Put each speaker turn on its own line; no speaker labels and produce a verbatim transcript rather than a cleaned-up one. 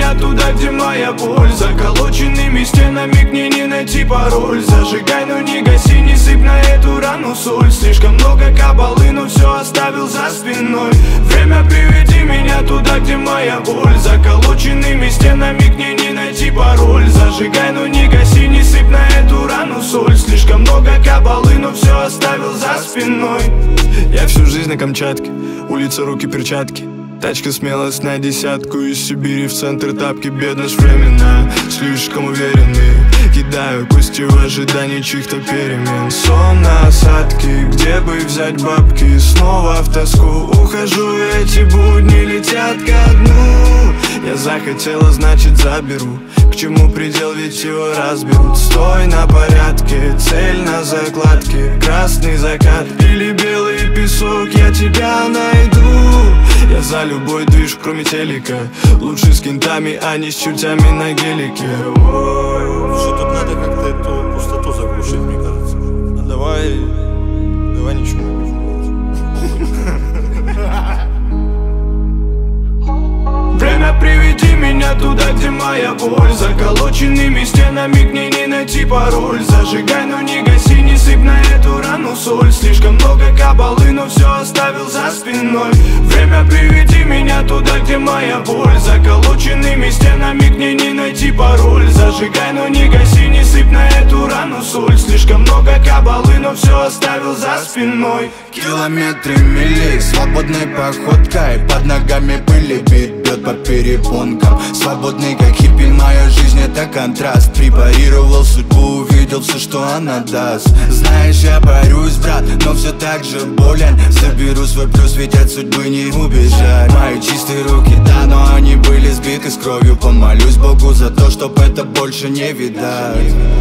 меня туда, где моя боль. Заколоченными стенами к ней не найти пароль. Зажигай, но не гаси, не сыпь на эту рану соль. Слишком много кабалы, но все оставил за спиной. Время, приведи меня туда, где моя боль. Заколоченными стенами к ней не найти пароль. Зажигай, но не гаси, не сыпь на эту рану соль. Слишком много кабалы, но все оставил за спиной. Я всю жизнь на Камчатке, улица, руки, перчатки. Тачка смелость на десятку, из Сибири в центр тапки. Бедность временная, слишком уверенный. Кидаю кости в ожидании чьих-то перемен. Сон на осадке, где бы взять бабки? Снова в тоску ухожу, эти будни летят ко дну. Я захотела, значит заберу. К чему предел, ведь его разберут. Стой на порядке, цель на закладке. Красный закат или белый песок, я тебя найду. Я за любой движ, кроме телека. Лучше с кентами, а не с чертями на гелике.
Что тут надо как-то эту пустоту заглушить, мне кажется. А давай, давай ничего не будем делать.
Время, приведи меня туда, где моя боль. Заколоченными стенами к ней не найти пароль. Зажигай, но не гаси, не сыпь на эту рану соль. Слишком много кабалы, но все оставил за спиной. Время, приведи меня туда, где моя боль. Заколоченными стенами к ней не найти пароль. Зажигай, но не гаси, не сыпь на эту рану соль. Слишком много кабалы, но все оставил за спиной.
Километры мили, свободной походкой. Под ногами пыли, бит бьет по перепонкам. Свободный как хиппи, моя жизнь это контраст. Препарировал судьбу, увидел все, что она даст. Знаешь, я борюсь, брат, но все так же болен. Заберу свой плюс, ведь от судьбы не убежать. Мои чистые руки, да, но они были сбиты с кровью. Помолюсь Богу за то, чтоб это больше не видать.